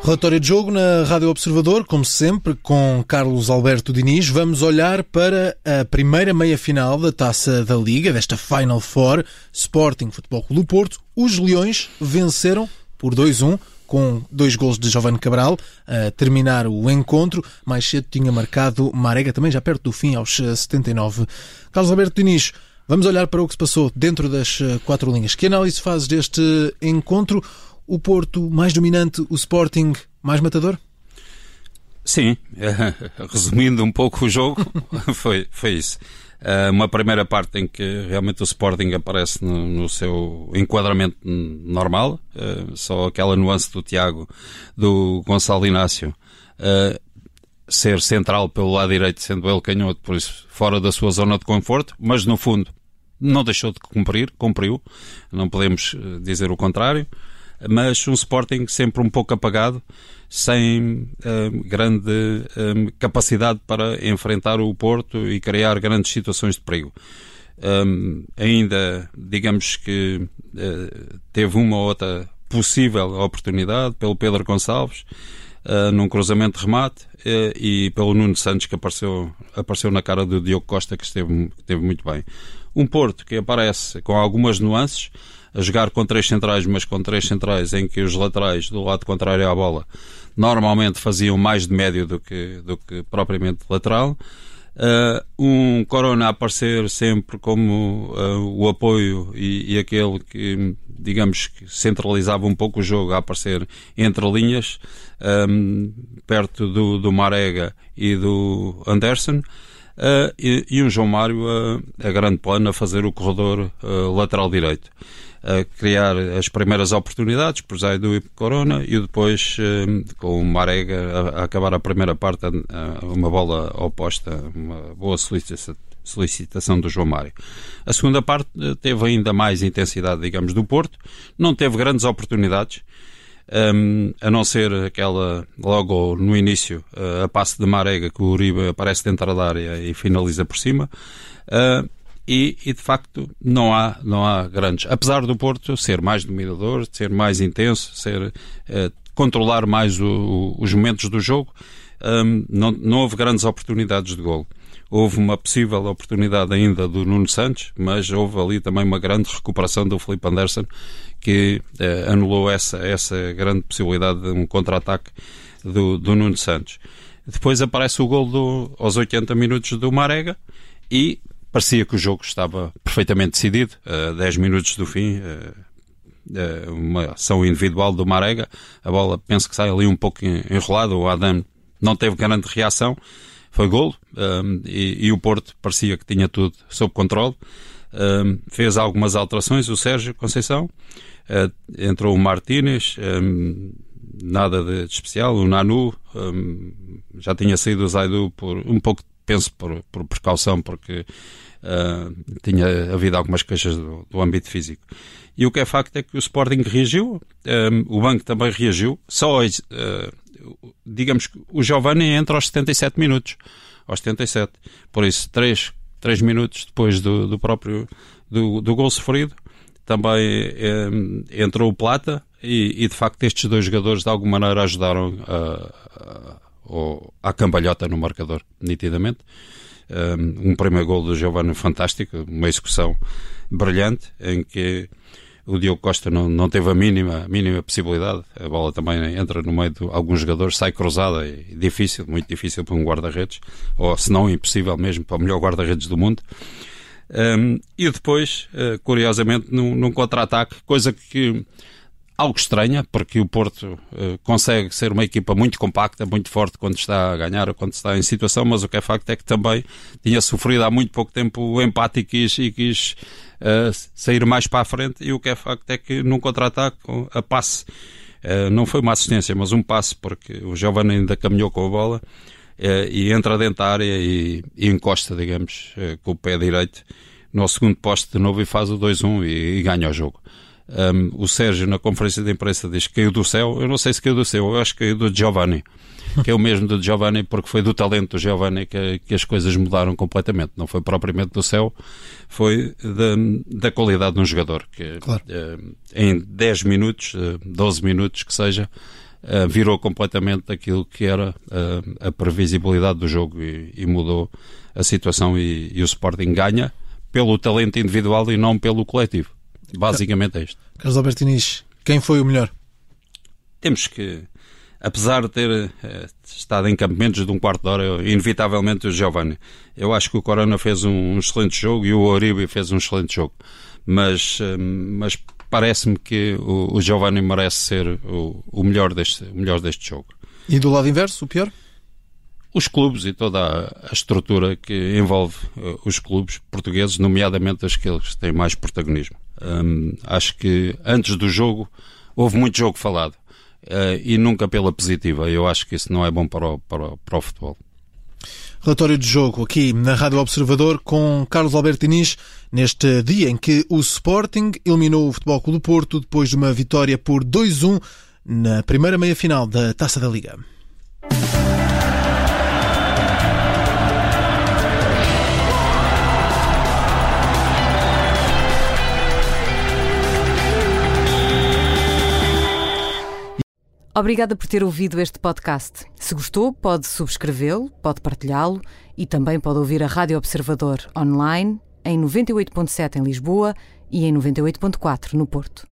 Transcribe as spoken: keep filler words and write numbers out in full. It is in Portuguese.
Relatório de jogo na Rádio Observador, como sempre, com Carlos Alberto Diniz. Vamos olhar para a primeira meia-final da Taça da Liga, desta Final Four. Sporting Futebol Clube do Porto. Os Leões venceram por dois a um, com dois golos de Giovane Cabral a terminar o encontro. Mais cedo tinha marcado Marega, também já perto do fim, aos setenta e nove. Carlos Alberto Diniz, vamos olhar para o que se passou dentro das quatro linhas. Que análise fazes deste encontro? O Porto mais dominante, o Sporting mais matador? Sim, resumindo um pouco o jogo, foi, foi isso. Uma primeira parte em que realmente o Sporting aparece no, no seu enquadramento normal, só aquela nuance do Tiago, do Gonçalo Inácio, ser central pelo lado direito, sendo ele canhoto, por isso fora da sua zona de conforto, mas no fundo não deixou de cumprir, cumpriu, não podemos dizer o contrário. Mas um Sporting sempre um pouco apagado, sem uh, grande uh, capacidade para enfrentar o Porto e criar grandes situações de perigo. Um, ainda, digamos que uh, teve uma ou outra possível oportunidade pelo Pedro Gonçalves, uh, num cruzamento de remate, uh, e pelo Nuno Santos, que apareceu, apareceu na cara do Diogo Costa, que esteve, que esteve muito bem. Um Porto que aparece com algumas nuances, a jogar com três centrais, mas com três centrais em que os laterais do lado contrário à bola normalmente faziam mais de médio do que, do que propriamente lateral. Uh, um Corona a aparecer sempre como uh, o apoio e, e aquele que, digamos, que centralizava um pouco o jogo, a aparecer entre linhas, um, perto do, do Marega e do Anderson. Uh, e, e um João Mário a, a grande plano a fazer o corredor uh, lateral direito, a criar as primeiras oportunidades por Zaidu e Corona, e depois uh, com o Marega a, a acabar a primeira parte a, a uma bola oposta, uma boa solicitação, solicitação do João Mário. A segunda parte uh, teve ainda mais intensidade, digamos, do Porto, não teve grandes oportunidades, Um, a não ser aquela logo no início, uh, a passe de Marega, que o Uribe aparece dentro da área e finaliza por cima, uh, e, e de facto não há, não há grandes, apesar do Porto ser mais dominador, ser mais intenso, ser, uh, controlar mais o, o, os momentos do jogo. Um, não, não houve grandes oportunidades de golo. Houve uma possível oportunidade ainda do Nuno Santos, mas houve ali também uma grande recuperação do Filipe Anderson, que eh, anulou essa, essa grande possibilidade de um contra-ataque do, do Nuno Santos. Depois aparece o golo do, aos oitenta minutos do Marega, e parecia que o jogo estava perfeitamente decidido. A dez minutos do fim, eh, eh, uma ação individual do Marega, a bola penso que sai ali um pouco enrolada, o Adam não teve grande reação, foi golo, um, e, e o Porto parecia que tinha tudo sob controle. Um, fez algumas alterações o Sérgio Conceição, uh, entrou o Martínez, um, nada de especial, o Nanu, um, já tinha saído o Zaidu por um pouco, penso por, por precaução, porque uh, tinha havido algumas queixas do, do âmbito físico. E o que é facto é que o Sporting reagiu, um, o banco também reagiu, só uh, digamos que o Giovane entra aos setenta e sete minutos, aos setenta e sete, por isso três, três minutos depois do, do próprio do, do gol sofrido também eh, entrou o Plata, e, e de facto estes dois jogadores de alguma maneira ajudaram a, a, a cambalhota no marcador, nitidamente. Um, um primeiro gol do Giovane fantástico, uma execução brilhante, em que o Diogo Costa não, não teve a mínima, mínima possibilidade. A bola também entra no meio de alguns jogadores, sai cruzada, e difícil, muito difícil para um guarda-redes, ou se não impossível mesmo para o melhor guarda-redes do mundo. Um, e depois, uh, curiosamente, num, num contra-ataque, coisa que algo estranha, porque o Porto uh, consegue ser uma equipa muito compacta, muito forte quando está a ganhar ou quando está em situação, mas o que é facto é que também tinha sofrido há muito pouco tempo o empate e quis, e quis uh, sair mais para a frente, e o que é facto é que num contra-ataque, a passe, uh, não foi uma assistência, mas um passe, porque o Giovane ainda caminhou com a bola, uh, e entra dentro da área e, e encosta, digamos, uh, com o pé direito no segundo poste de novo, e faz o dois a um e, e ganha o jogo. Um, o Sérgio, na conferência de imprensa, diz que caiu do céu. Eu não sei se caiu do céu, eu acho que caiu do Giovane, que é o mesmo do Giovane, porque foi do talento do Giovane que, que as coisas mudaram completamente. Não foi propriamente do céu, foi da, da qualidade de um jogador que, claro, uh, em dez minutos, uh, doze minutos que seja, uh, virou completamente aquilo que era uh, a previsibilidade do jogo e, e mudou a situação e, e o Sporting ganha pelo talento individual e não pelo coletivo. Basicamente é isto. Carlos Alberto Diniz, quem foi o melhor? Temos que, apesar de ter uh, estado em campamentos de um quarto de hora, inevitavelmente o Giovani. Eu acho que o Corona fez um, um excelente jogo e o Oribe fez um excelente jogo. Mas, uh, mas parece-me que o, o Giovani merece ser o, o, melhor deste, o melhor deste jogo. E do lado inverso, o pior? Os clubes e toda a, a estrutura que envolve uh, os clubes portugueses, nomeadamente aqueles que têm mais protagonismo. Um, acho que antes do jogo houve muito jogo falado. Uh, e nunca pela positiva. Eu acho que isso não é bom para o, para o, para o futebol. Relatório de jogo aqui na Rádio Observador com Carlos Alberto Diniz, neste dia em que o Sporting eliminou o Futebol Clube do Porto depois de uma vitória por dois a um na primeira meia-final da Taça da Liga. Obrigada por ter ouvido este podcast. Se gostou, pode subscrevê-lo, pode partilhá-lo e também pode ouvir a Rádio Observador online em noventa e oito ponto sete em Lisboa e em noventa e oito ponto quatro no Porto.